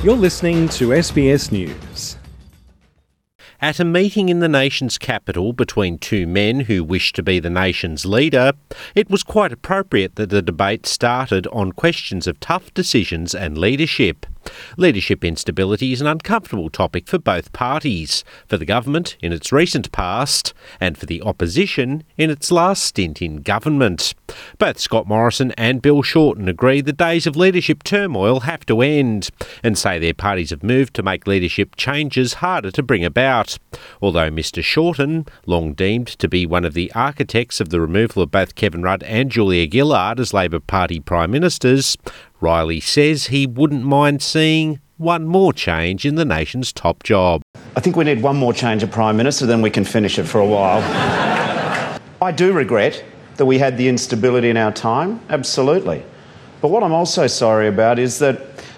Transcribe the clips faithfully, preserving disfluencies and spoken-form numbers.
You're listening to S B S News. At a meeting in the nation's capital between two men who wished to be the nation's leader, it was quite appropriate that the debate started on questions of tough decisions and leadership. Leadership instability is an uncomfortable topic for both parties, for the government in its recent past and for the opposition in its last stint in government. Both Scott Morrison and Bill Shorten agree the days of leadership turmoil have to end and say their parties have moved to make leadership changes harder to bring about. Although Mr Shorten, long deemed to be one of the architects of the removal of both Kevin Rudd and Julia Gillard as Labor Party Prime Ministers, Riley says he wouldn't mind seeing one more change in the nation's top job. I think we need one more change of Prime Minister, then we can finish it for a while. I do regret that we had the instability in our time, absolutely. But what I'm also sorry about is that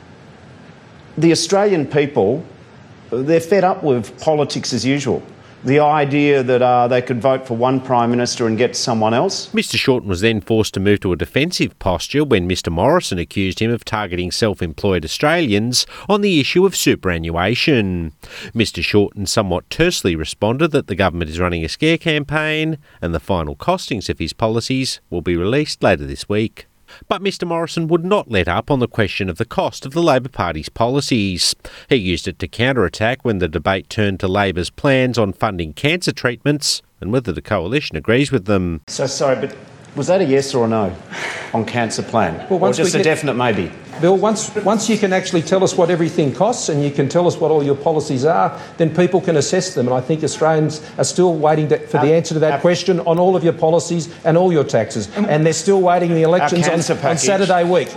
the Australian people, they're fed up with politics as usual. The idea that uh, they could vote for one Prime Minister and get someone else. Mr Shorten was then forced to move to a defensive posture when Mr Morrison accused him of targeting self-employed Australians on the issue of superannuation. Mr Shorten somewhat tersely responded that the government is running a scare campaign and the final costings of his policies will be released later this week. But Mr Morrison would not let up on the question of the cost of the Labor Party's policies. He used it to counterattack when the debate turned to Labor's plans on funding cancer treatments and whether the coalition agrees with them. So sorry, but was that a yes or a no on cancer plan? Well, or just a get, definite maybe? Bill, once, once you can actually tell us what everything costs and you can tell us what all your policies are, then people can assess them. And I think Australians are still waiting to, for our, the answer to that our, question on all of your policies and all your taxes. And they're still waiting the elections on, on Saturday week.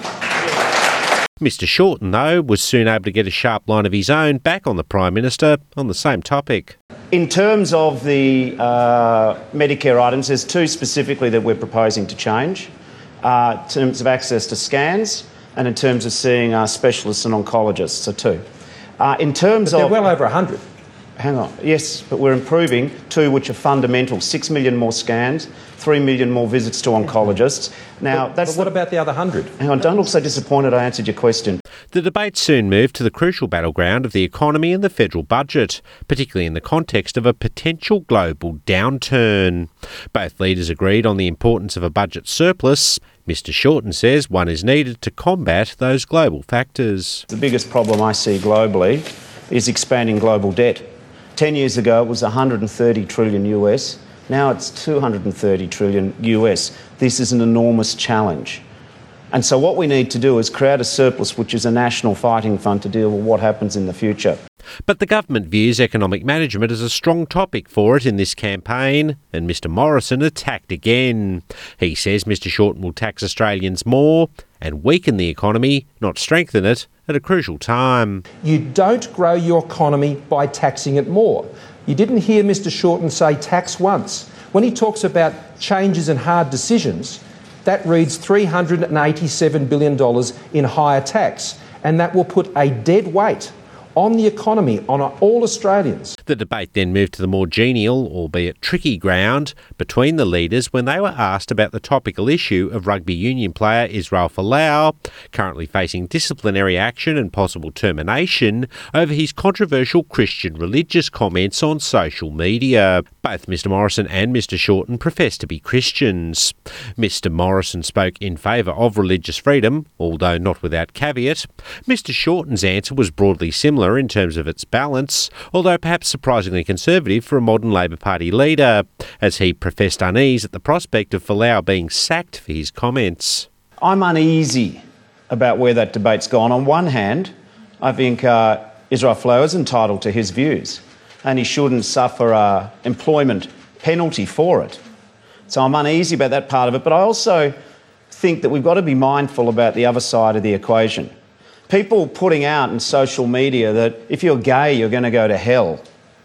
Mr Shorten, though, was soon able to get a sharp line of his own back on the Prime Minister on the same topic. In terms of the uh, Medicare items, there's two specifically that we're proposing to change, uh, in terms of access to scans and in terms of seeing uh, specialists and oncologists, so two. Uh, in terms but they're of... well over one hundred. Hang on. Yes, but we're improving two which are fundamental. Six million more scans, three million more visits to oncologists. Now, but, that's... But what the, about the other hundred? Hang on, don't look so disappointed I answered your question. The debate soon moved to the crucial battleground of the economy and the federal budget, particularly in the context of a potential global downturn. Both leaders agreed on the importance of a budget surplus. Mr Shorten says one is needed to combat those global factors. The biggest problem I see globally is expanding global debt. Ten years ago, it was one hundred thirty trillion U S. Now it's two hundred thirty trillion U S. This is an enormous challenge. And so what we need to do is create a surplus, which is a national fighting fund to deal with what happens in the future. But the government views economic management as a strong topic for it in this campaign, and Mr Morrison attacked again. He says Mr Shorten will tax Australians more and weaken the economy, not strengthen it, at a crucial time. You don't grow your economy by taxing it more. You didn't hear Mr Shorten say tax once. When he talks about changes and hard decisions, that reads three hundred eighty-seven billion dollars in higher tax, and that will put a dead weight on the economy, on all Australians. The debate then moved to the more genial, albeit tricky ground, between the leaders when they were asked about the topical issue of rugby union player Israel Folau, currently facing disciplinary action and possible termination over his controversial Christian religious comments on social media. Both Mr Morrison and Mr Shorten profess to be Christians. Mr Morrison spoke in favour of religious freedom, although not without caveat. Mr Shorten's answer was broadly similar in terms of its balance, although perhaps surprisingly conservative for a modern Labor Party leader, as he professed unease at the prospect of Folau being sacked for his comments. I'm uneasy about where that debate's gone. On one hand, I think uh, Israel Folau is entitled to his views, and he shouldn't suffer an employment penalty for it. So I'm uneasy about that part of it, but I also think that we've got to be mindful about the other side of the equation. People putting out in social media that if you're gay, you're going to go to hell.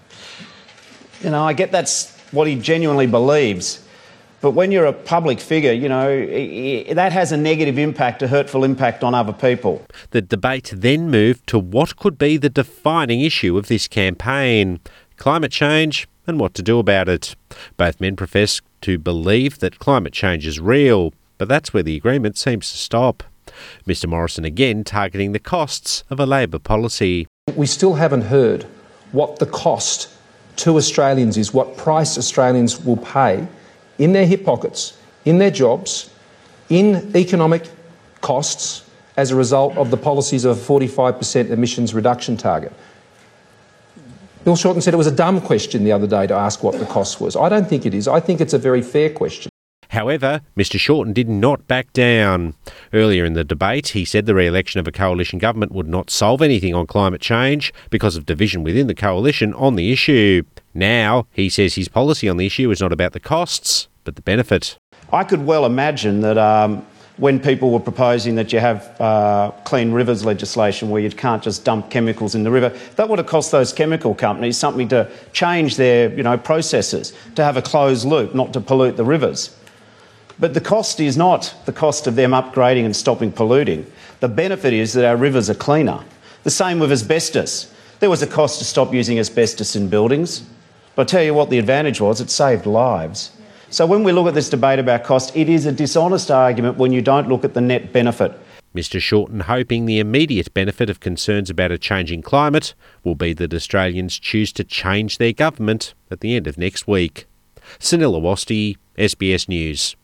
You know, I get that's what he genuinely believes. But when you're a public figure, you know, that has a negative impact, a hurtful impact on other people. The debate then moved to what could be the defining issue of this campaign: climate change and what to do about it. Both men profess to believe that climate change is real, but that's where the agreement seems to stop. Mr Morrison again targeting the costs of a Labor policy. We still haven't heard what the cost to Australians is, what price Australians will pay in their hip pockets, in their jobs, in economic costs as a result of the policies of a forty-five percent emissions reduction target. Bill Shorten said it was a dumb question the other day to ask what the cost was. I don't think it is. I think it's a very fair question. However, Mr Shorten did not back down. Earlier in the debate, he said the re-election of a coalition government would not solve anything on climate change because of division within the coalition on the issue. Now, he says his policy on the issue is not about the costs, but the benefit. I could well imagine that um, when people were proposing that you have uh, clean rivers legislation where you can't just dump chemicals in the river, that would have cost those chemical companies something to change their, you know, processes, to have a closed loop, not to pollute the rivers. But the cost is not the cost of them upgrading and stopping polluting. The benefit is that our rivers are cleaner. The same with asbestos. There was a cost to stop using asbestos in buildings. But I'll tell you what the advantage was, it saved lives. So when we look at this debate about cost, it is a dishonest argument when you don't look at the net benefit. Mr Shorten hoping the immediate benefit of concerns about a changing climate will be that Australians choose to change their government at the end of next week. Sunil Awasthi, S B S News.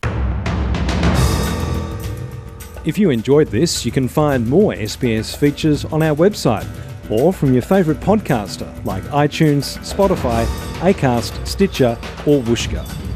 If you enjoyed this, you can find more S B S features on our website or from your favourite podcaster like iTunes, Spotify, Acast, Stitcher or Whooshkaa.